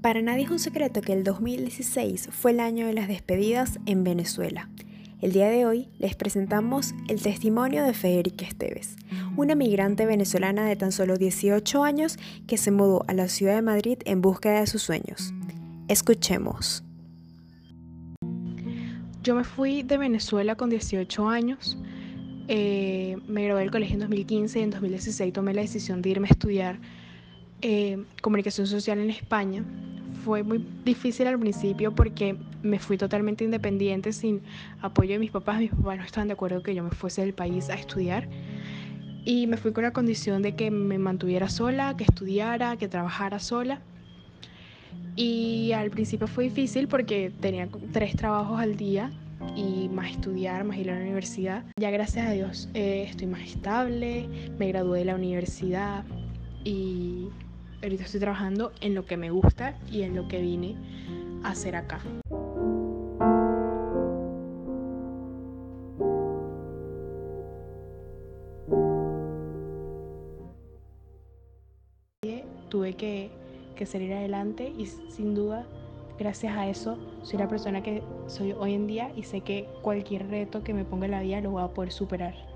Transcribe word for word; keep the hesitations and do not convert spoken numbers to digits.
Para nadie es un secreto que el dos mil dieciséis fue el año de las despedidas en Venezuela. El día de hoy les presentamos el testimonio de Federica Esteves, una migrante venezolana de tan solo dieciocho años que se mudó a la ciudad de Madrid en búsqueda de sus sueños. Escuchemos. Yo me fui de Venezuela con dieciocho años, eh, me gradué del colegio en dos mil quince y en dos mil dieciséis tomé la decisión de irme a estudiar eh, comunicación social en España. Fue muy difícil al principio porque me fui totalmente independiente, sin apoyo de mis papás. Mis papás no estaban de acuerdo que yo me fuese del país a estudiar. Y me fui con la condición de que me mantuviera sola, que estudiara, que trabajara sola. Y al principio fue difícil porque tenía tres trabajos al día y más estudiar, más ir a la universidad. Ya gracias a Dios eh, estoy más estable, me gradué de la universidad y ahorita estoy trabajando en lo que me gusta y en lo que vine a hacer acá. Tuve que, que salir adelante y sin duda, gracias a eso, soy la persona que soy hoy en día y sé que cualquier reto que me ponga en la vida lo voy a poder superar.